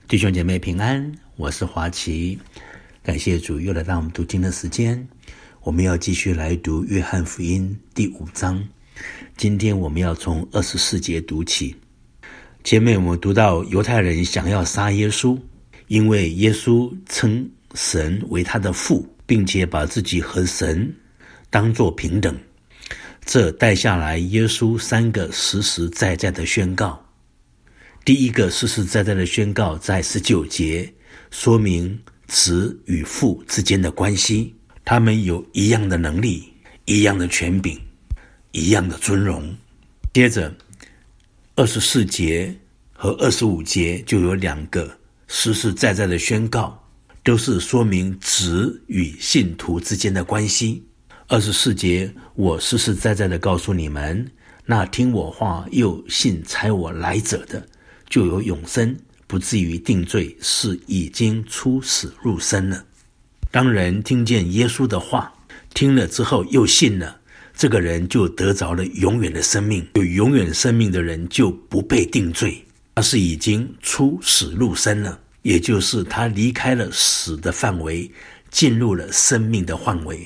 弟兄姐妹平安，我是华奇。感谢主又来到我们读经的时间，我们要继续来读约翰福音第5章。今天我们要从24节读起。前面我们读到犹太人想要杀耶稣，因为耶稣称神为他的父，并且把自己和神当作平等。这带下来耶稣3个实实在在的宣告。第一个实实在在的宣告在19节，说明子与父之间的关系，他们有一样的能力，一样的权柄，一样的尊荣。接着24节和25节就有2个实实在在的宣告，都是说明子与信徒之间的关系。24节，我实实在在的告诉你们，那听我话又信差我来者的，就有永生，不至于定罪，是已经出死入生了。当人听见耶稣的话，听了之后又信了，这个人就得着了永远的生命。有永远生命的人就不被定罪，他是已经出死入生了，也就是他离开了死的范围，进入了生命的范围。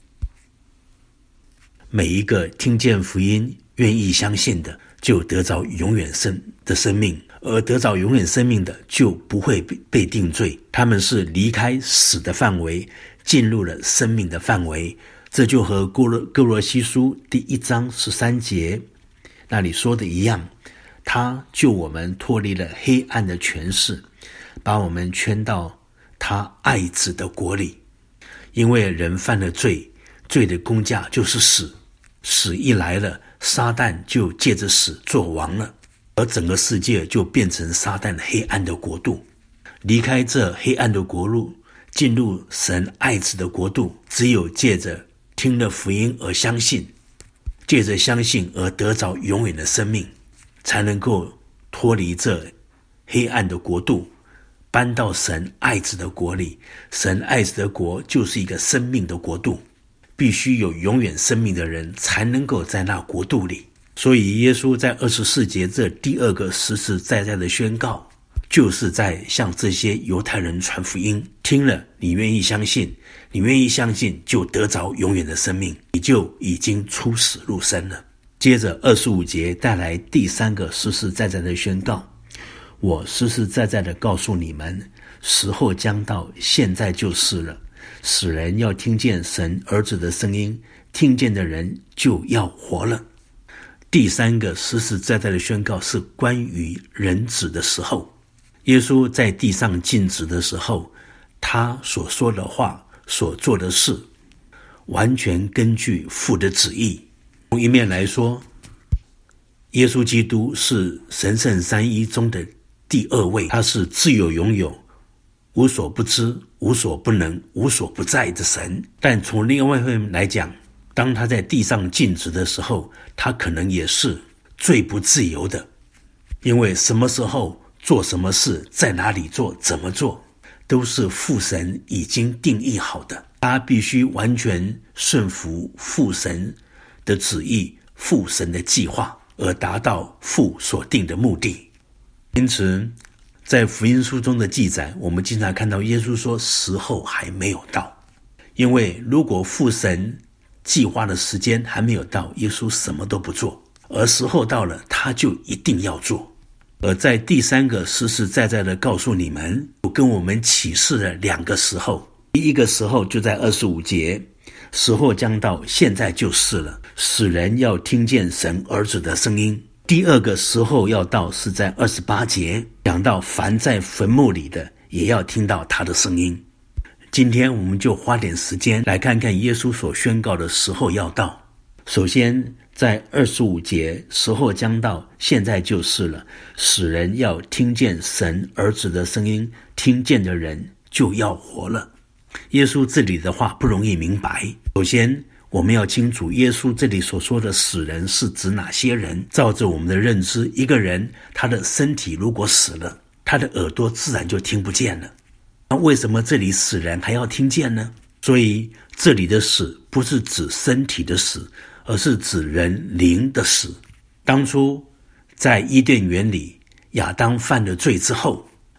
每一个听见福音愿意相信的，就得着永远的生命，而得着永远生命的就不会被定罪。他们是离开死的范围，进入了生命的范围。这就和哥罗西书第1章13节那里说的一样，他救我们脱离了黑暗的权势，把我们圈到他爱子的国里。因为人犯了罪，罪的工价就是死，死一来了，撒旦就借着死做王了，而整个世界就变成撒旦黑暗的国度。离开这黑暗的国度，进入神爱子的国度，只有借着听了福音而相信，借着相信而得着永远的生命，才能够脱离这黑暗的国度，搬到神爱子的国里。神爱子的国就是一个生命的国度，必须有永远生命的人才能够在那国度里。所以耶稣在24节这第2个实实在在的宣告，就是在向这些犹太人传福音。听了你愿意相信，你愿意相信就得着永远的生命，你就已经出死入生了。接着25节带来第3个实实在在的宣告，我实实在在的告诉你们，时候将到，现在就是了。使人要听见神儿子的声音，听见的人就要活了。第3个实实在在的宣告是关于人子的时候。耶稣在地上尽职的时候，他所说的话，所做的事，完全根据父的旨意。从一面来说，耶稣基督是神圣三一中的第2位，他是自有永有，无所不知，无所不能，无所不在的神。但从另外一方面来讲，当他在地上尽职的时候，他可能也是最不自由的，因为什么时候做什么事，在哪里做，怎么做，都是父神已经定义好的，他必须完全顺服父神的旨意，父神的计划，而达到父所定的目的。因此在福音书中的记载，我们经常看到耶稣说时候还没有到。因为如果父神计划的时间还没有到，耶稣什么都不做，而时候到了，他就一定要做。而在第3个实实在在的告诉你们，跟我们启示了2个时候。第一个时候就在25节，时候将到，现在就是了，使人要听见神儿子的声音。第2个时候要到是在28节，讲到凡在坟墓里的也要听到他的声音。今天我们就花点时间来看看耶稣所宣告的时候要到。首先在25节，时候将到，现在就是了，使人要听见神儿子的声音，听见的人就要活了。耶稣这里的话不容易明白。首先我们要清楚耶稣这里所说的死人是指哪些人。照着我们的认知，一个人他的身体如果死了，他的耳朵自然就听不见了，那为什么这里死人还要听见呢？所以这里的死不是指身体的死，而是指人灵的死。当初在伊甸园里，亚当犯了罪之后，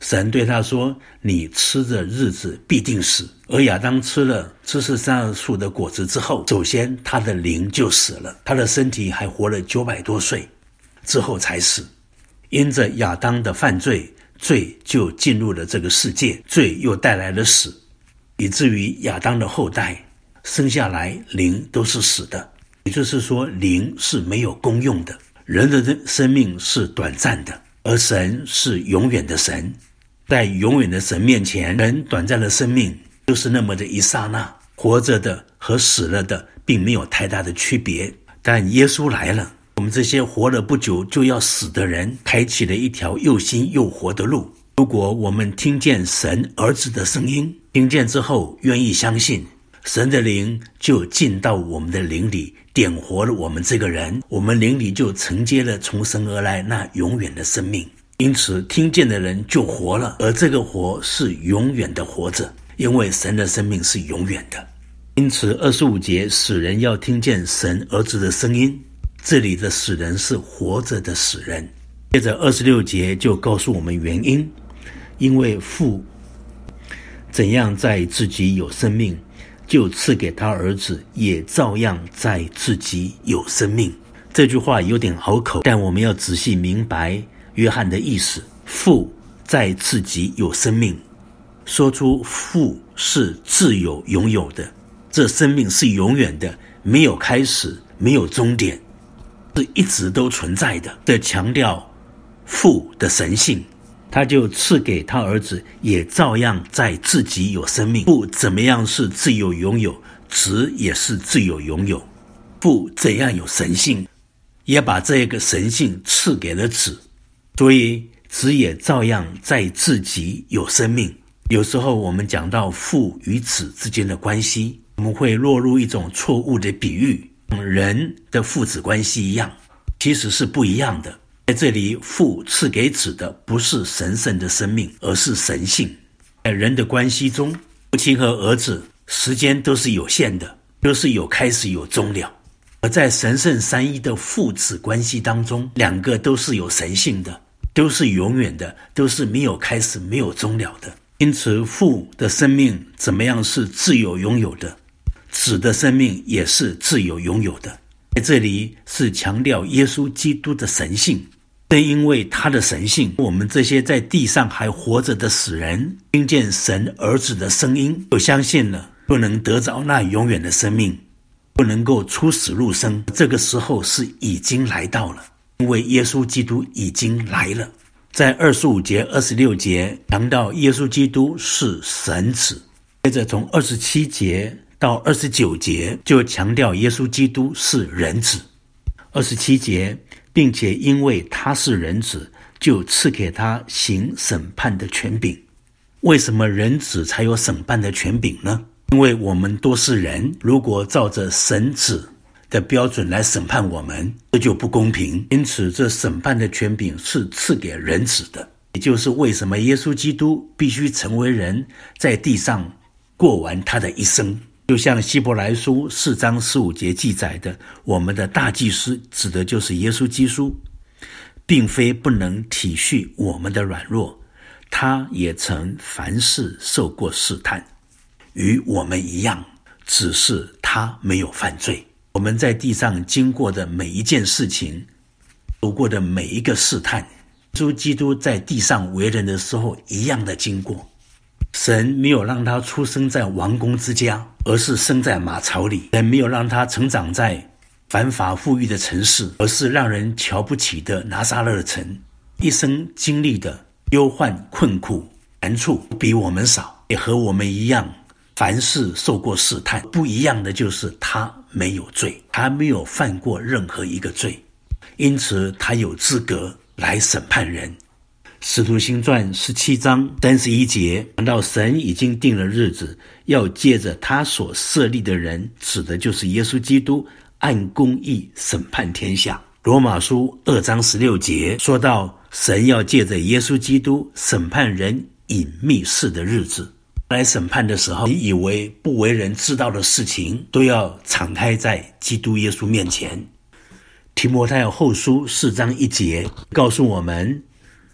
神对他说，你吃的日子必定死。而亚当吃了知识善恶树的果子之后，首先他的灵就死了，他的身体还活了900多岁之后才死。因着亚当的犯罪，罪就进入了这个世界，罪又带来了死，以至于亚当的后代生下来灵都是死的。也就是说，灵是没有功用的，人的生命是短暂的，而神是永远的神。在永远的神面前，人短暂的生命就是那么的一刹那，活着的和死了的并没有太大的区别。但耶稣来了，我们这些活了不久就要死的人，开启了一条又新又活的路。如果我们听见神儿子的声音，听见之后愿意相信，神的灵就进到我们的灵里，点活了我们这个人，我们灵里就承接了从神而来那永远的生命。因此听见的人就活了，而这个活是永远的活着，因为神的生命是永远的。因此25节死人要听见神儿子的声音，这里的死人是活着的死人。接着26节就告诉我们原因，因为父怎样在自己有生命，就赐给他儿子也照样在自己有生命。这句话有点拗口，但我们要仔细明白约翰的意思。父在自己有生命，说出父是自有拥有的，这生命是永远的，没有开始，没有终点，是一直都存在的。这强调父的神性，他就赐给他儿子也照样在自己有生命。父怎么样是自有拥有，子也是自有拥有。父怎样有神性，也把这个神性赐给了子，所以子也照样在自己有生命。有时候我们讲到父与子之间的关系，我们会落入一种错误的比喻，人的父子关系一样，其实是不一样的。在这里，父赐给子的不是神圣的生命，而是神性。在人的关系中，父亲和儿子时间都是有限的，都是有开始有终了。而在神圣三一的父子关系当中，两个都是有神性的，都是永远的，都是没有开始没有终了的。因此父的生命怎么样是自由拥有的，子的生命也是自由拥有的。在这里是强调耶稣基督的神性，正因为他的神性，我们这些在地上还活着的死人，听见神儿子的声音，就相信了，不能得着那永远的生命，不能够出死入生。这个时候是已经来到了，因为耶稣基督已经来了。在25节26节强调耶稣基督是神子，接着从27节到29节就强调耶稣基督是人子。27节，并且因为他是人子，就赐给他行审判的权柄。为什么人子才有审判的权柄呢？因为我们都是人，如果照着神子的标准来审判我们，这就不公平。因此这审判的权柄是赐给人子的，也就是为什么耶稣基督必须成为人，在地上过完他的一生。就像希伯来书4章15节记载的，我们的大祭司指的就是耶稣基督，并非不能体恤我们的软弱，他也曾凡事受过试探，与我们一样，只是他没有犯罪。我们在地上经过的每一件事情，走过的每一个试探，耶稣基督在地上为人的时候一样的经过。神没有让他出生在王宫之家，而是生在马槽里。神没有让他成长在繁华富裕的城市，而是让人瞧不起的拿撒勒城。一生经历的忧患困苦难处比我们少，也和我们一样，凡事受过试探。不一样的就是他没有罪，他没有犯过任何一个罪，因此他有资格来审判人。使徒行传17章31节讲到神已经定了日子，要借着他所设立的人，指的就是耶稣基督，按公义审判天下。罗马书2章16节说到神要借着耶稣基督审判人隐秘事的日子。来审判的时候，你以为不为人知道的事情都要敞开在基督耶稣面前。提摩太后书4章1节告诉我们，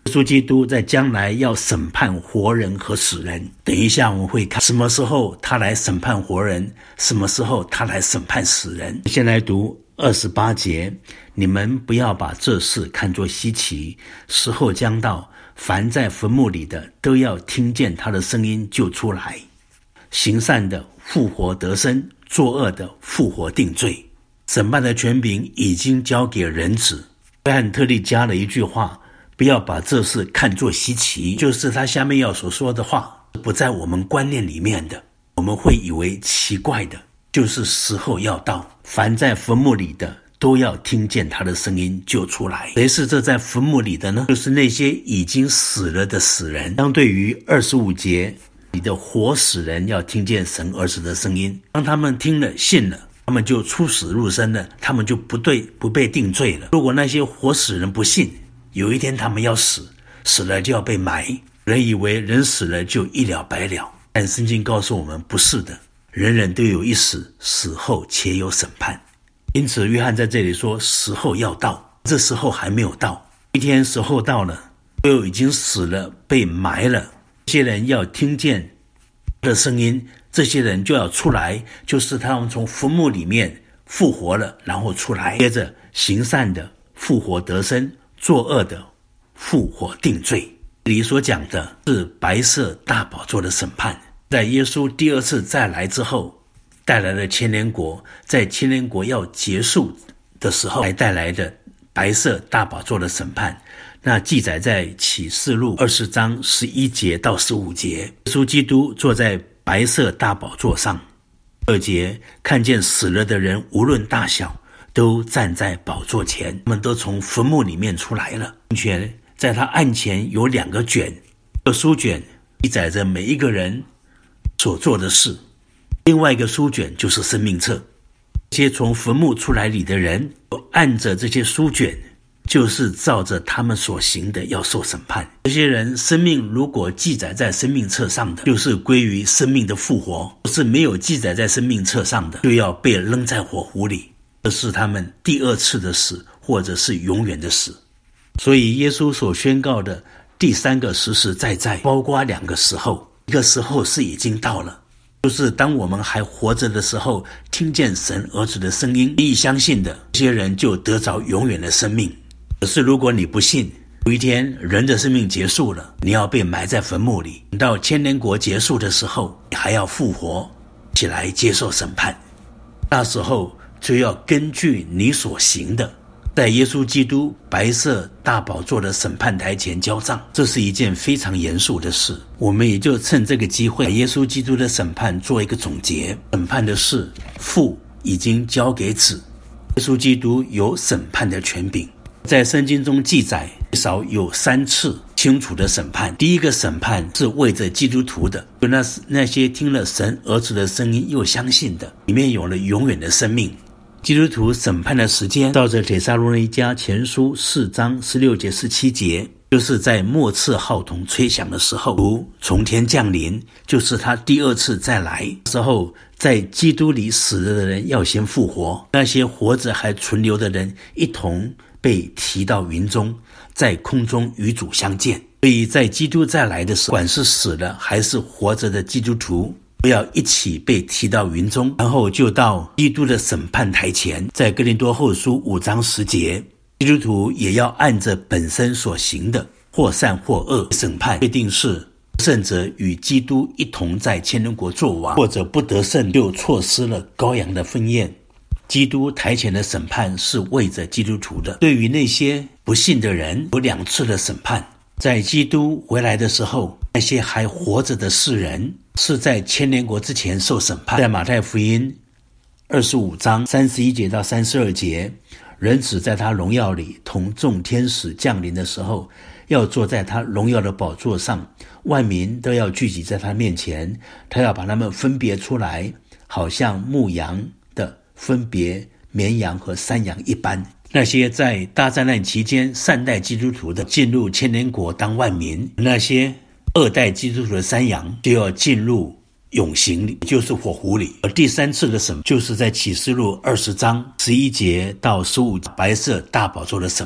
耶稣基督在将来要审判活人和死人。等一下我们会看什么时候他来审判活人，什么时候他来审判死人。先来读28节，你们不要把这事看作稀奇，时候将到，凡在坟墓里的都要听见他的声音就出来，行善的复活得生，作恶的复活定罪。审判的权柄已经交给人子。约翰特地加了一句话，不要把这事看作稀奇，就是他下面要所说的话不在我们观念里面的，我们会以为奇怪的，就是时候要到，凡在坟墓里的都要听见他的声音就出来。谁是这在坟墓里的呢？就是那些已经死了的死人。相对于25节，你的活死人要听见神儿子的声音，当他们听了信了，他们就出死入生了，他们就不被定罪了。如果那些活死人不信，有一天他们要死，死了就要被埋，人以为人死了就一了百了，但圣经告诉我们不是的，人人都有一死，死后且有审判。因此约翰在这里说时候要到，这时候还没有到，一天时候到了，都已经死了被埋了，这些人要听见他的声音，这些人就要出来，就是他们从坟墓里面复活了，然后出来，接着行善的复活得生，作恶的复活定罪。这里所讲的是白色大宝座的审判，在耶稣第二次再来之后带来了千年国，在千年国要结束的时候来带来的白色大宝座的审判。那记载在启示录20章11节到15节，耶稣基督坐在白色大宝座上。2节，看见死了的人无论大小都站在宝座前，他们都从坟墓里面出来了，并且在他案前有2个卷，一个书卷记载着每一个人所做的事，另外一个书卷就是生命册。这些从坟墓出来里的人按着这些书卷，就是照着他们所行的要受审判。这些人生命如果记载在生命册上的，就是归于生命的复活；是没有记载在生命册上的，就要被扔在火湖里，这是他们第2次的死，或者是永远的死。所以耶稣所宣告的第3个实实在在，包括2个时候。一个时候是已经到了，就是当我们还活着的时候，听见神儿子的声音，愿意相信的这些人就得着永远的生命。可是如果你不信，有一天人的生命结束了，你要被埋在坟墓里，到千年国结束的时候，你还要复活起来接受审判。那时候就要根据你所行的，在耶稣基督白色大宝座的审判台前交账。这是一件非常严肃的事，我们也就趁这个机会把耶稣基督的审判做一个总结。审判的事父已经交给子，耶稣基督有审判的权柄。在圣经中记载至少有3次清楚的审判。第一个审判是为着基督徒的，就那些听了神儿子的声音又相信的，里面有了永远的生命。基督徒审判的时间照着帖撒罗尼迦前书4章16节17节，就是在末次号筒吹响的时候，主从天降临，就是他第2次再来时候，在基督里死了的人要先复活，那些活着还存留的人一同被提到云中，在空中与主相见。所以在基督再来的时候，管是死了还是活着的基督徒，都要一起被提到云中，然后就到基督的审判台前。在哥林多后书5章10节，基督徒也要按着本身所行的，或善或恶审判，确定是胜者与基督一同在千年国作王，或者不得胜就错失了羔羊的婚宴。基督台前的审判是为着基督徒的。对于那些不信的人，有2次的审判。在基督回来的时候，那些还活着的世人是在千年国之前受审判。在马太福音25章31节到32节，人子在他荣耀里同众天使降临的时候，要坐在他荣耀的宝座上，万民都要聚集在他面前，他要把他们分别出来，好像牧羊的分别绵羊和山羊一般。那些在大灾难期间善待基督徒的，进入千年国当万民；那些恶待基督徒的山羊就要进入永刑里，就是火湖里。而第3次的审判就是在启示录20章11节到15节，白色大宝座的审判。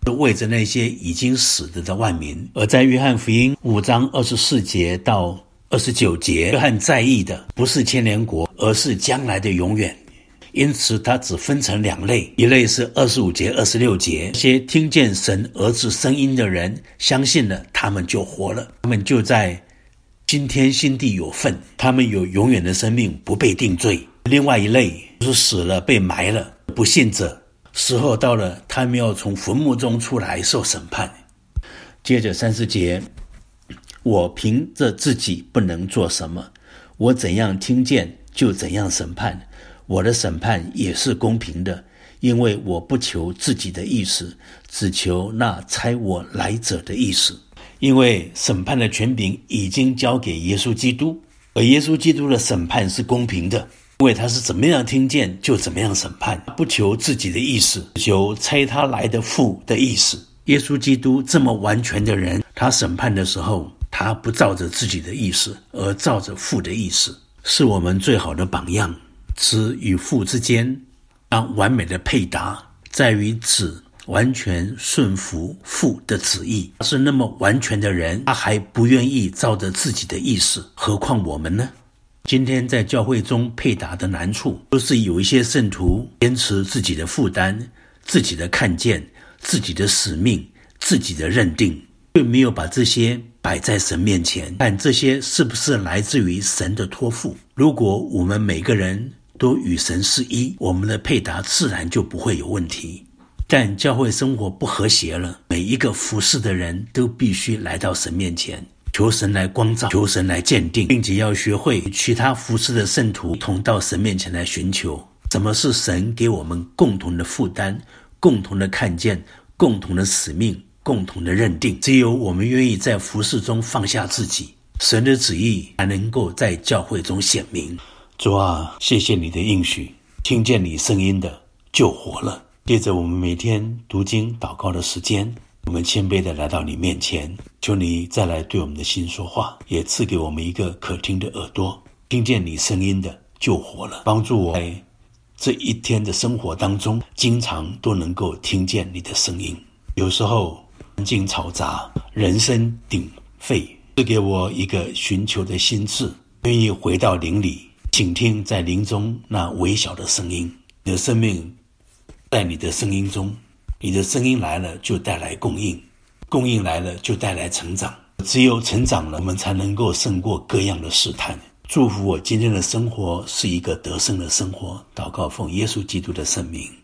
是为着那些已经死了的万民。而在约翰福音5章24节到29节，约翰在意的不是千年国，而是将来的永远。因此他只分成2类，一类是25节26节，那些听见神儿子声音的人，相信了，他们就活了，他们就在新天新地有份，他们有永远的生命，不被定罪。另外一类就是死了被埋了不信者，时候到了，他们要从坟墓中出来受审判。接着30节，我凭着自己不能做什么，我怎样听见就怎样审判，我的审判也是公平的，因为我不求自己的意思，只求那差我来者的意思。因为审判的权柄已经交给耶稣基督，而耶稣基督的审判是公平的，因为他是怎么样听见就怎么样审判，不求自己的意思，求差他来的父的意思。耶稣基督这么完全的人，他审判的时候，他不照着自己的意思，而照着父的意思，是我们最好的榜样。子与父之间完美的配搭，在于子完全顺服父的旨意。他是那么完全的人，他还不愿意照着自己的意思，何况我们呢？今天在教会中配搭的难处，就是有一些圣徒坚持自己的负担、自己的看见、自己的使命、自己的认定，并没有把这些摆在神面前，看这些是不是来自于神的托付。如果我们每个人都与神是一，我们的配搭自然就不会有问题。但教会生活不和谐了，每一个服侍的人都必须来到神面前，求神来光照，求神来鉴定，并且要学会与其他服侍的圣徒同到神面前来寻求什么是神给我们共同的负担、共同的看见、共同的使命、共同的认定。只有我们愿意在服侍中放下自己，神的旨意才能够在教会中显明。主啊，谢谢你的应许，听见你声音的就活了。借着我们每天读经祷告的时间，我们谦卑地来到你面前，求你再来对我们的心说话，也赐给我们一个可听的耳朵，听见你声音的就活了。帮助我在这一天的生活当中，经常都能够听见你的声音。有时候环境嘈杂，人声鼎沸，赐给我一个寻求的心智，愿意回到灵里，倾听在灵中那微小的声音。你的生命在你的声音中，你的声音来了就带来供应，供应来了就带来成长，只有成长了，我们才能够胜过各样的试探。祝福我今天的生活是一个得胜的生活，祷告奉耶稣基督的圣名。